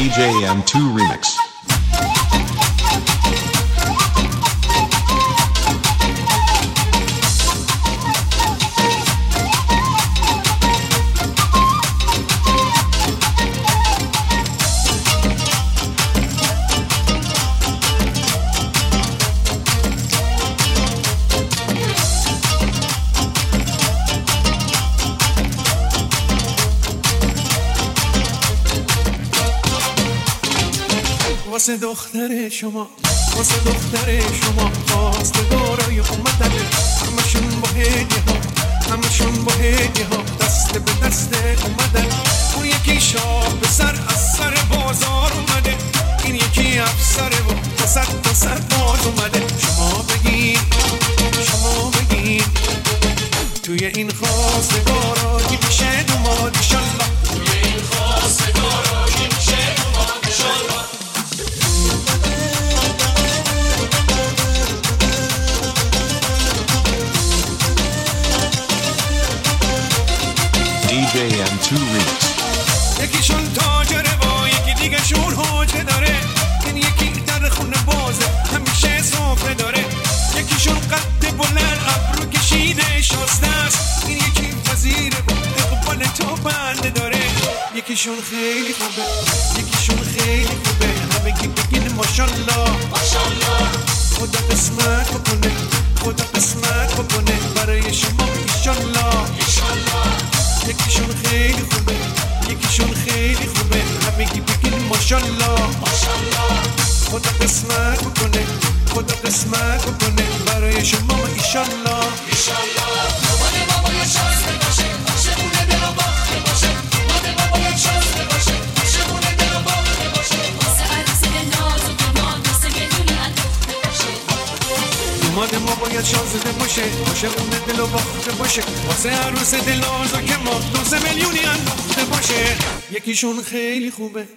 DJ M2 Remix. واسه دختر شما خواستگارای اومدن، همشون با هدیه ها دست به دست اومدن. اون یکی شاه به سر از سر بازار اومده، این یکی افسر و تا سر باز اومده. شما بگین توی این خواستگارا کی میشه دوماد انشالله، توی این خواستگارا کی میشه دوماد انشالله. DJ M2 Remix. یکیشون تاجره و یکی دیگه شون حاجه داره، این یکی در خونه بازه همیشه سفره داره. یکیشون قد بلند ابرو کشیده شاسته است، این یکی وزیره و اقبال تو بنده داره. یکیشون خیلی خوبه همگی بگین ماشالله. خدا قسمت بکنه برای شما ایشالله. یکیشون خیلی خوبه همگی بگین ماشالله. خدا قسمت بکنه برای شما ایشالله. اومده ما باید شانزده باشه اون دل و باخته باشه، واسه عروس دل که ما 2 میلیونی انداخته باشه. یکیشون خیلی خوبه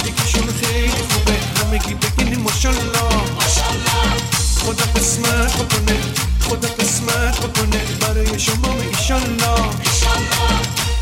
همگی بگین ماشالله. خدا قسمت بکنه برای شما ایشالله.